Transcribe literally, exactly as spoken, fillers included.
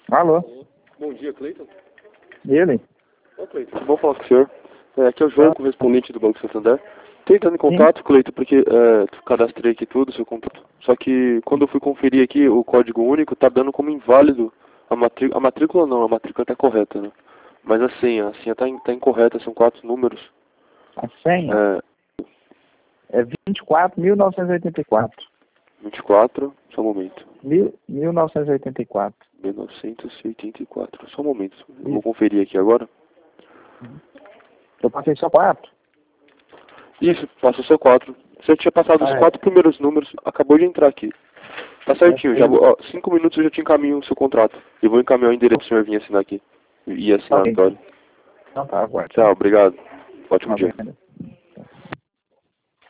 Alô? Bom dia, Cleiton. Ele? Ô, Cleiton, vou falar com o senhor. É, aqui é o João, correspondente do Banco Santander. Tô entrando em contato, Cleiton, porque é, cadastrei aqui tudo, seu contato. Só que quando eu fui conferir aqui o código único, tá dando como inválido a matrícula. A matrícula não, a matrícula tá correta, né? Mas a senha, a senha tá, in, tá incorreta, são quatro números. A senha? É, é vinte e quatro mil novecentos e oitenta e quatro. vinte e quatro, só um momento. Mil, mil novecentos e oitenta e quatro. mil novecentos e oitenta e quatro, só um momento. Eu vou conferir aqui agora. Eu passei só quatro? Isso, passou só quatro. Você tinha passado Ah, os é. quatro primeiros números, acabou de entrar aqui. Tá certinho, É, já vou, ó, cinco minutos eu já te encaminho o seu contrato. E vou encaminhar o endereço pro senhor vir assinar aqui. E assinar, Ok. Vitória. Então tá, aguarde. Tchau, obrigado. Ótimo Tá dia. bem.